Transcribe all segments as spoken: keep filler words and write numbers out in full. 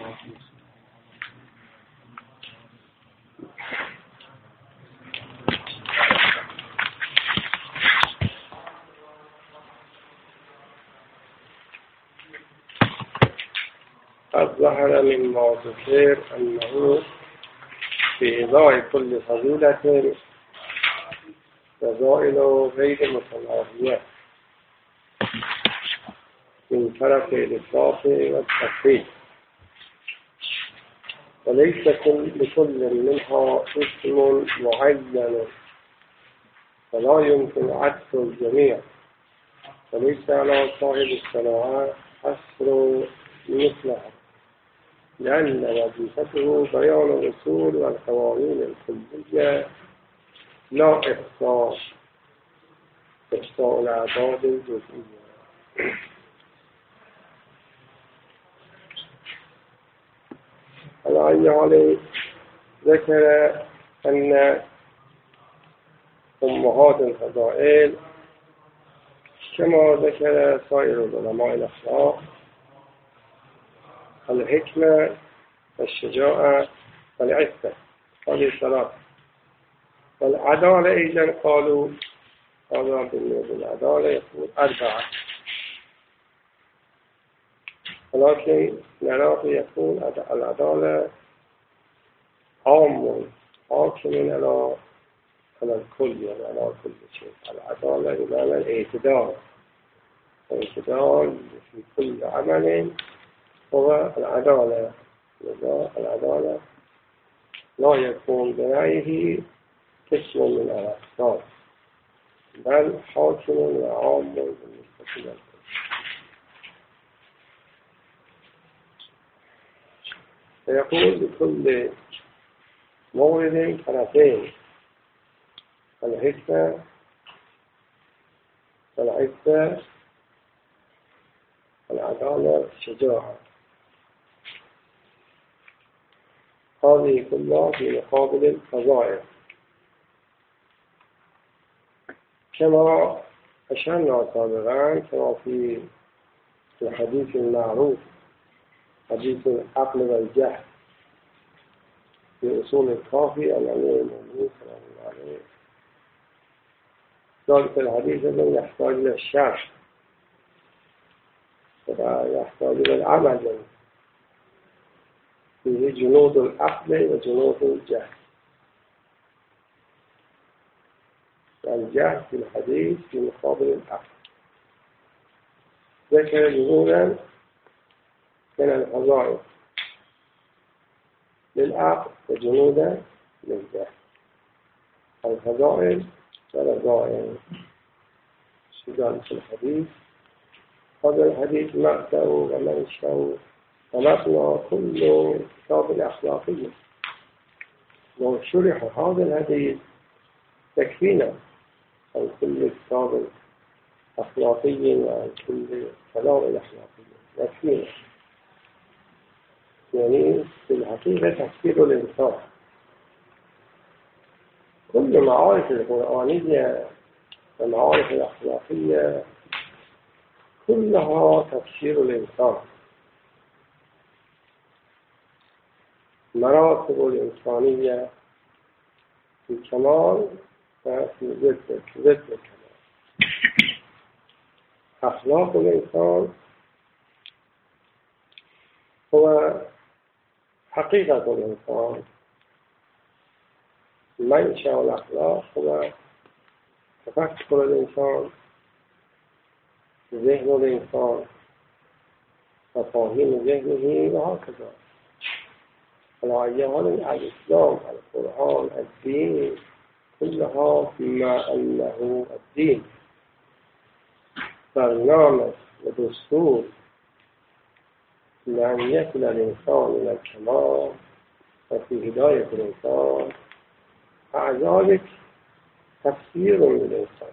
قد ظهر مما ذكر أنه في إضاء كل فضيلة فضائل غير متناهية من طرف الإطلاق والتفريط، وليس لكل منها اسم معين فلا يمكن عطف الجميع، وليس على صاحب الصناعة حصر مثلها، لأن وظيفته بيان الأصول والقوانين الكلية لا إحصاء إحصاء الأعداد الجزئية. على أي حال ذكر أن أمهات الفضائل كما ذكر سائر العلماء الأخلاق الحكمة والشجاعة والعفة هذه الثلاث، والعدالة أيضا قالوا هذا بالنسبة للعدالة يقول أربعة، ولكن نراه يقول العدالة عام حاكم على على الكل، يعني على كل شيء. العدالة بمعنى الاعتدال، الاعتدال في كل عمل هو العدالة. العدالة لا يكون برأيه قسم من الأفراد، بل حاكم وعام بالنسبة للكل. فيقول بكل مورد طرفين، الحكمة والعفة والعدالة والشجاعة، هذه كلها في مقابل الفضائل. كما أشرنا سابقا، كما في الحديث المعروف حديث العقل والجهل في أصول الكافي عن أمير المؤمنين صلى الله عليه وسلم، ذلك الحديث الذي يحتاج إلى الشرح ويحتاج إلى العمل، فيه جنود العقل وجنود الجهل. الجهل في الحديث في مقابل العقل، ذكر جنودا من الفضائل للعقل وجنودا للجهل. الفضائل والرذائل شدان في الحديث. هذا الحديث مبدأ ومنشأ ومبنى كل كتاب الأخلاقية، لو شرح هذا الحديث تكفينا عن كل كتاب أخلاقي وعن كل كلام الأخلاقي، تكفينا. يعني في الحقيقة تفسير الإنسان، كل معارف القرآنية والمعارف الأخلاقية كلها تفسير الإنسان، مراتب الإنسانية في الكمال وفي ضد الكمال. أخلاق الإنسان هو حقيقة الإنسان، منشأ الأخلاق هو تفكر الإنسان، ذهن الإنسان، مفاهيم ذهنه وهكذا. على أي حال الإسلام، القرآن، الدين كلها بما أنه الدين برنامج ودستور لأن يصل الإنسان إلى الكمال وفي هداية الإنسان، مع ذلك تفسير للإنسان.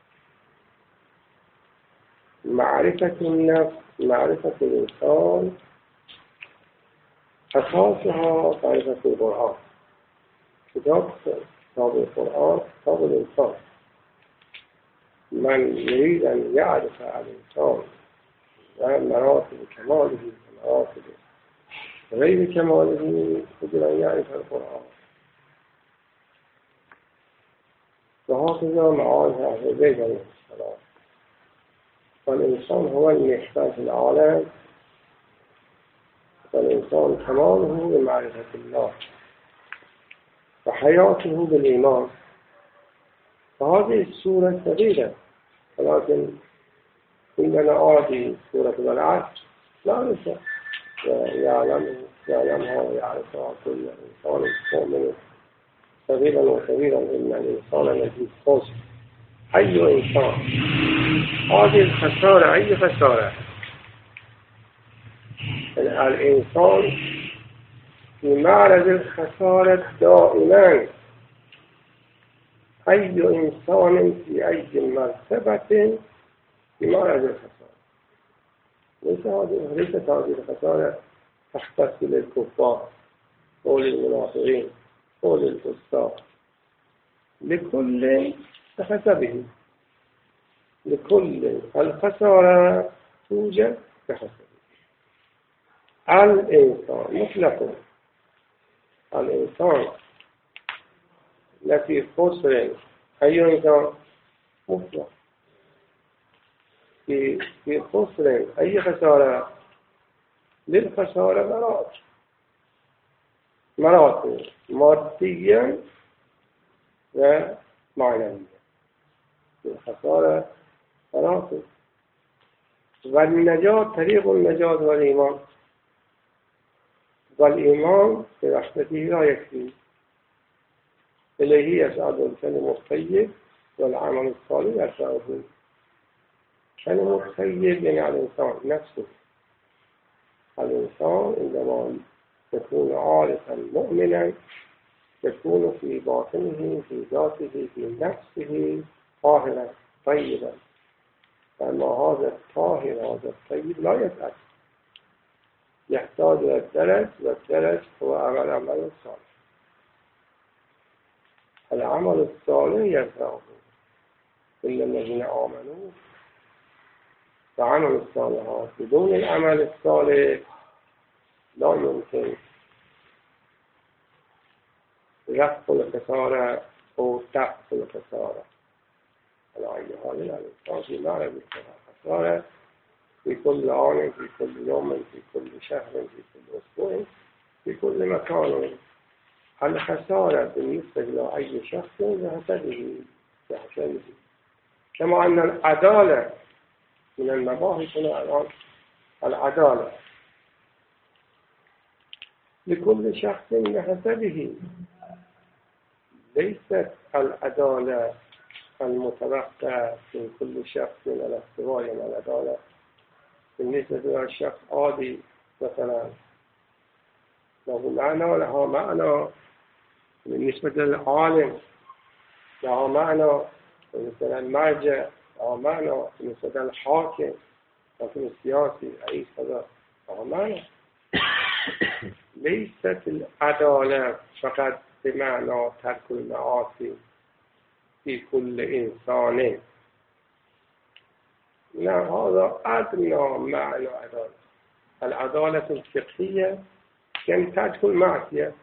معرفة النفس، معرفة الإنسان أساسها معرفة القرآن. كتاب كتاب القرآن كتاب الإنسان. من يريد أن يعرف الإنسان ومراتب كماله ومراتب غير كماله قدر أن يعرف القرآن. وهكذا معاني أهل زيد عليه السلام. فالإنسان هو المحتاج العالم، فالإنسان كماله بمعرفة الله وحياته بالإيمان. فهذه السورة ثقيلة، ولكن عندنا عادي سورة العصر لا ننسى يعلم يعلمها ويعرفها كل إنسان مؤمن صغيرا وكبيرا إن الإنسان الذي خسر. أي إنسان هذه الخسارة أي خسارة؟ الإنسان في معرض الخسارة دائما. أي إنسان في أي مرتبة في معرض الخسارة. ليس هذه ليست هذه الخسارة تختص للكفار أو للمنافقين أو للفساق، لكل بحسبه، لكل الخسارة توجد بحسبه. الإنسان مطلق، الإنسان التي خسر أي إنسان مطلق في في خسر أي خسارة. للخسارة مراتب مراتب مادية ومعنوية. للخسارة مراتب. والنجاة طريق النجاة والإيمان، والإيمان برحمته لا يكفي، إليه يسعد الكلم الطيب والعمل الصالح يرفعه. كلمة الطيب يعني الإنسان نفسه. الإنسان عندما يكون عارفا مؤمنا يكون في باطنه في ذاته في نفسه طاهرا طيبا. فأما هذا الطاهر هذا الطيب لا يسعد، يحتاج إلى الدرج، والدرج هو عمل عمل الصالح. العمل الصالح يرفعه إلا الذين آمنوا وعملوا الصالحات. بدون العمل الصالح لا يمكن رفع الخسارة أو دفع الخسارة. على أي حال الإنسان في معرض الخسارة في كل آن، في كل يوم، في كل شهر، في كل أسبوع، في كل مكان. الخسارة بالنسبة لأي شخص بحسبه بحسبه. كما أن العدالة من المباحث الآن، العدالة لكل شخص بحسبه. ليست العدالة المتوقع في كل شخص من الاستواء من العدالة بالنسبة للشخص عادي مثلا له معنى ولها معنى، بالنسبة للعالم لها معنى، بالنسبة للمرجع لها معنى، بالنسبة للحاكم لكن السياسي رئيس هذا لها معنى. ليست العدالة فقط بمعنى ترك المعاصي في كل إنسان. لا، هذا أدنى معنى العدالة. العدالة الفقهية يعني ترك المعصية،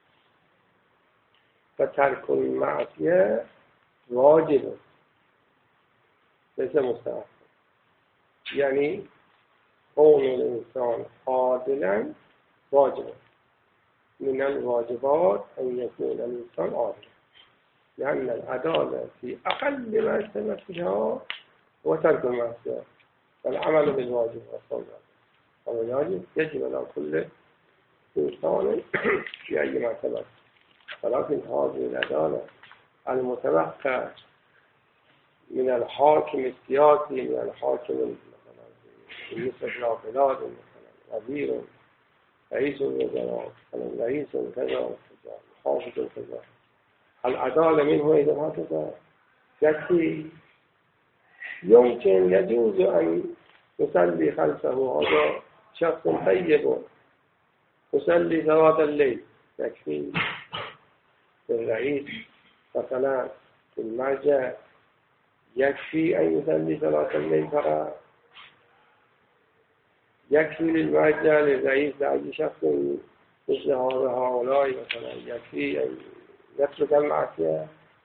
فترك المعصية واجب ليس مستحب. يعني كون الإنسان عادلا واجب. من الواجبات أن يكون الإنسان عادلا، لأن العدالة في أقل مرتبتها هو ترك المعصية والعمل بالواجب والصواب. ولذلك يجب على كل إنسان في أي مرتبة. ولكن هذه العدالة المتوقع من الحاكم السياسي، من الحاكم مثلا بالنسبة للبلاد مثلا وزير رئيس الوزراء مثلا رئيس كذا محافظ كذا، العدالة منه إذا هكذا يكفي. يمكن يجوز أن يصلي خلفه هذا شخص طيب يصلي صلاة الليل يكفي. الرئيس مثلا في المرجع يكفي أن يصلي صلاة الليل فقط. يكفي للمرجع للرئيس لأي شخص مثل هؤلاء مثلا يكفي أن يترك المعصية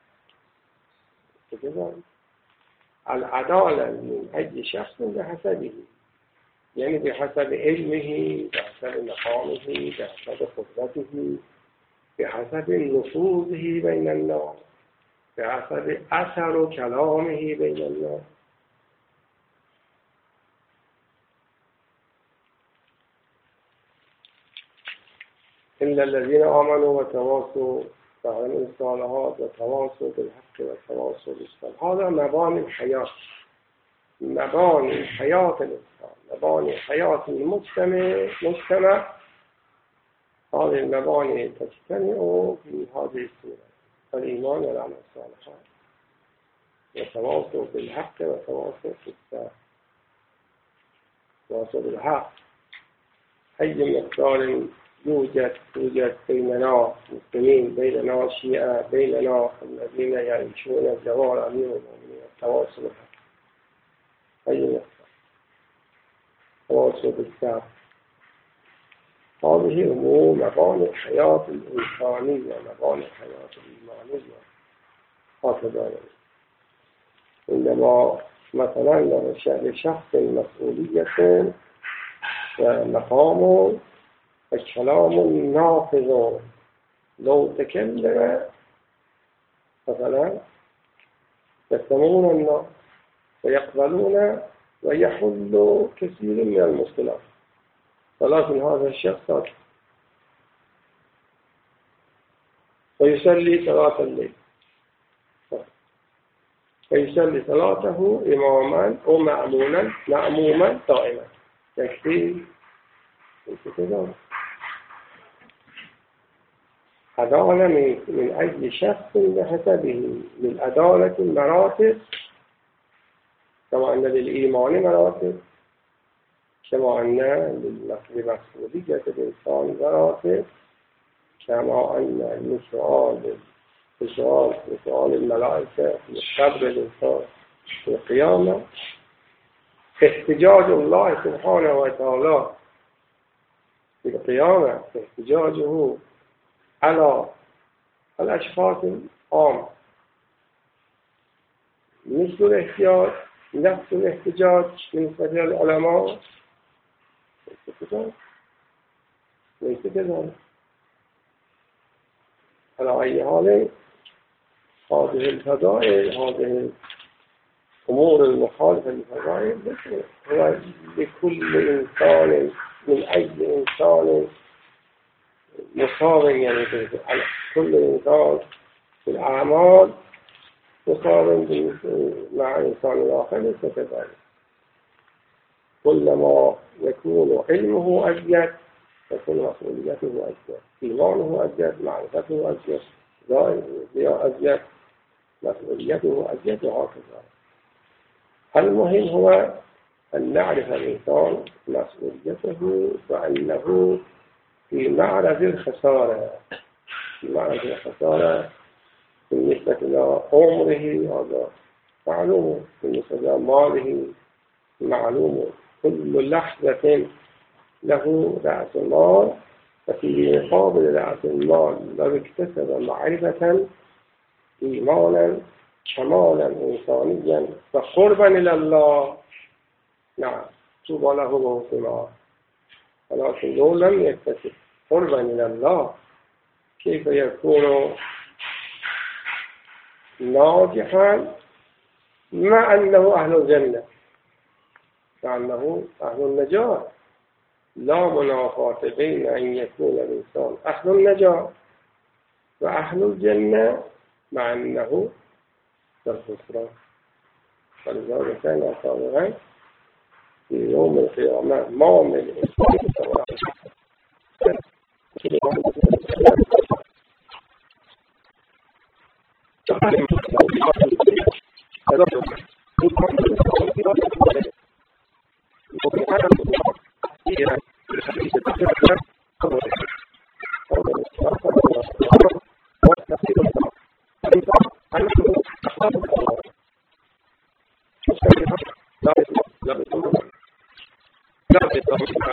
كذا. العدالة من أي شخص بحسبه، يعني بحسب علمه، بحسب مقامه، بحسب قدرته، بحسب نفوذه بين الناس، بحسب أثر كلامه بين الناس. إلا الذين آمنوا وتواصوا وعملوا الصالحات وتواصوا بالحق وتواصوا بالصبر. هذا مباني الحياة، مباني حياة الإنسان، مباني حياة المجتمع مجتمع هذه المباني تجتمع في هذه السورة: الإيمان والعمل الصالحات وتواصوا بالحق وتواصوا بالصبر. تواصوا بالحق أي مقدار يوجد يوجد بيننا مسلمين، بيننا شيعة، بيننا الذين يعيشون الجوار أمير المؤمنين، التواصل بالحق أي مقدار، التواصل بالصبر. هذه أمور مباني الحياة الإنسانية، مباني الحياة الإيمانية. هكذا عندما مثلا لشخص مسؤولية ومقام الكلام نافذ، لو تكلم مثلا يستمعون الناس ويقبلون ويحل كثير من المشكلات، ولكن هذا الشخص ويصلي صلاة الليل ويصلي صلاته إماما أو مأمونا مأموما دائما، يكفي كذا. عدالة من, من أي شخص بحسبه. للعدالة مراتب، كما أن للإيمان مراتب، كما أن للمسؤولية الإنسان مراتب، كما أن لسؤال لسؤال لسؤال الملائكة للصبر الإنسان في القيامة. احتجاج الله سبحانه وتعالى في القيامة، احتجاجه على الأشخاص العام مثل الاحتجاج، نفس الاحتجاج بالنسبة للعلماء ليس كذلك. على أي حال هذه الفضائل، هذه الأمور المخالفة للفضائل هو لكل إنسان من أي إنسان مصاب، يعني كل إنسان في الأعمال مصاب مع إنسان آخر ليس كذلك. كلما يكون علمه أزيد تكون مسؤوليته أزيد، إيمانه أزيد، معرفته أزيد، ضياء أزيد، مسؤوليته أزيد، وهكذا. المهم هو أن نعرف الإنسان مسؤوليته وأنه في معرض الخسارة، في معرض الخسارة بالنسبة إلى عمره، هذا معلوم، بالنسبة إلى ماله معلوم. كل لحظة له رأس المال، وفي مقابل رأس المال لو اكتسب معرفة إيمانا كمالا إنسانيا وقربا إلى الله، نعم طوبى له وحسنا. ولكن لو لم يكتسب قربا إلى الله كيف يكون ناجحا مع أنه أهل الجنة، مع أنه أهل النجاة؟ لا منافاة بين أن يكون الإنسان أهل النجاة وأهل الجنة مع أنه الخسران. فلذلك كان صالحا في يوم القيامة ما من الإنسان سواء لا لا لا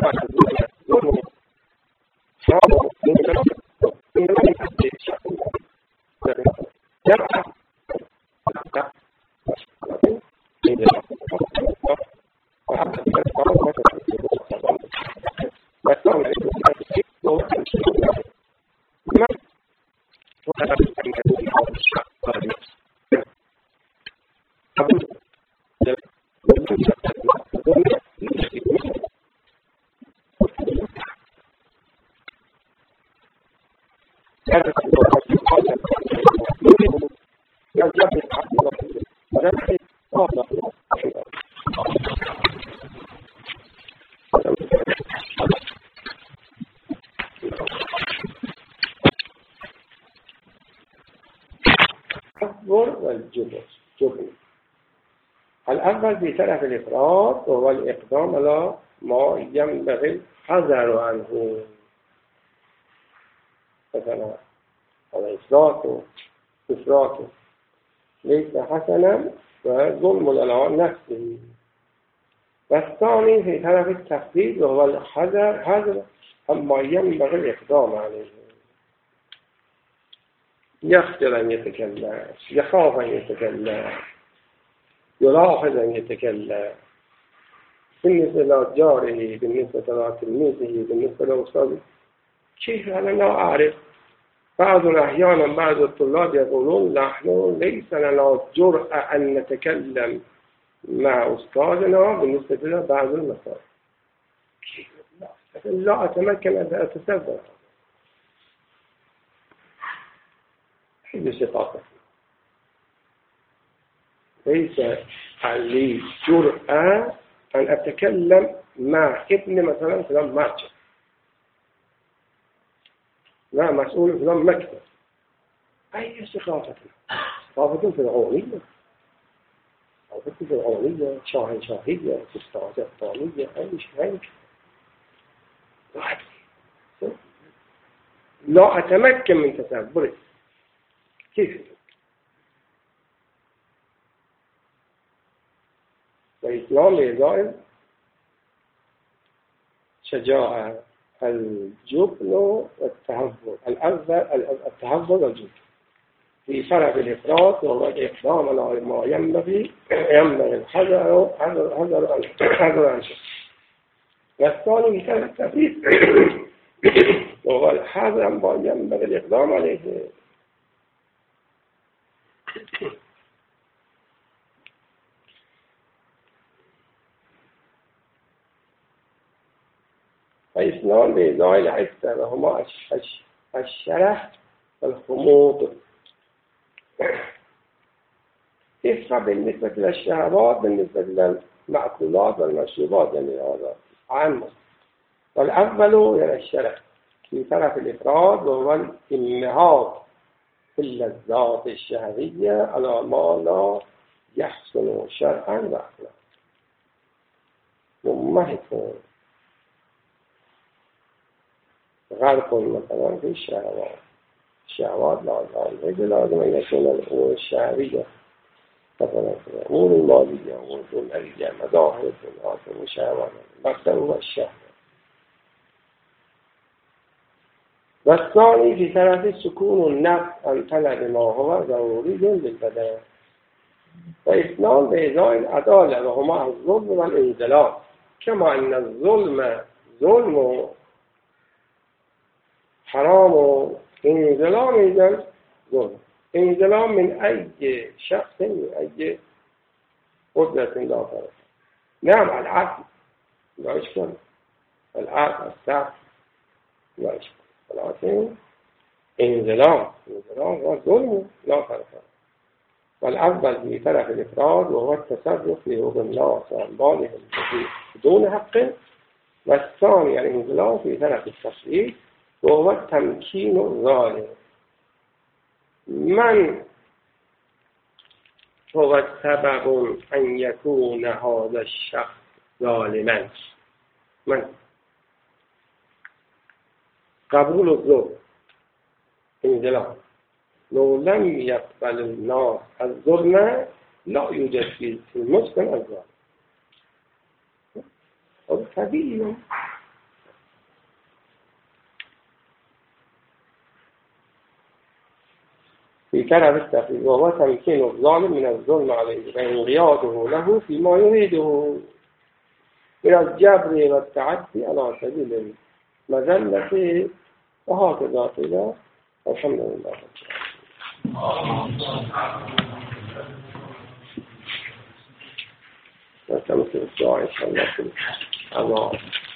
الأول بطرف الإفراد وهو الإقدام على ما ينبغي الحذر عنه، مثلا على إفراط وإفراط ليس حسنا وظلم على نفسه. والثاني في طرف التفريد وهو الحذر حذر أما ينبغي الإقدام عليه، يخجل أن يتكلم، يخاف أن يتكلم، يلاحظ أن يتكلم بالنسبة لجاره، بالنسبة لتلميذه، بالنسبة لأستاذه. كيف أنا لا أعرف؟ بعض أحيانا بعض الطلاب يقولون نحن ليس لنا جرأة أن نتكلم مع أستاذنا بالنسبة لبعض المسائل. لا أتمكن أن أتصور. حدث ثقافة ليس علي جرأة أن أتكلم مع ابن مثلا فلان مارجع، لا مسؤول فلان مكتب. أي ثقافة؟ ثقافة فرعونية، ثقافة فرعونية، شاهنشاهية، استعمارية، أي شيء. لا أتمكن من تصوره. كيف؟ الإسلام يزال شجاعة، الجبن والتهور. الأول التهور والجبن في فرق الإفراط وهو الإقدام على ما ينبغي ينبغي الحذر حذر حذر عنه. والثاني في فرق التفريط وهو الحذر ما ينبغي الإقدام عليه. فإثنان بإزاء العفة وهما الشرح والخموض. إفة بالنسبة للشهوات، بالنسبة للمأكولات والمشروبات، يعني هذا عام. والأول يعني الشرح في طرف الإفراد وهو الانمهاق في اللذات الشهوية على ما لا يحسن شرعا وأخلاقا. ممهق غرق مثلا في الشهوات. الشهوات لازم لازم أن يكون الأمور الشهوية مثلا الأمور المالية والدنيوية مظاهر الدنيا والشهوات، مقصد هو الشهوة. والثاني في طرف السكون النفس عن طلب ما هو ضروري للبدن. واثنان بإزاء العدالة وهما الظلم والانزلاق، كما أن الظلم ظلم حرام وانزلام إذن ظلم. انزلام من أي شخص من أي قدرة لا فرق. نعم العقل لا يشكل، العقل السعف لا يشكل، ولكن انزلام انزلام هو ظلم لا فرق. والأفضل في طرف الإفراد وهو التصرف في حقوق الناس وأموالهم بدون حق. والثاني الانزلام في طرف التفريط وهو التمكين الظالم. من هو السبب أن يكون هذا الشخص ظالما؟ من؟ قبول الظلم انزلام. لو لم يقبل الناس الظلم لا يوجد في المسلم الظالم. هذا طبيعي. في طلب التخفيف وهو تمكين الظالم من الظلم عليه وانقياده له فيما يريده من الجبر والتعدي على سبيل المذلة وهكذا كذا. الحمد لله. نستمر في الدعاء إن شاء الله.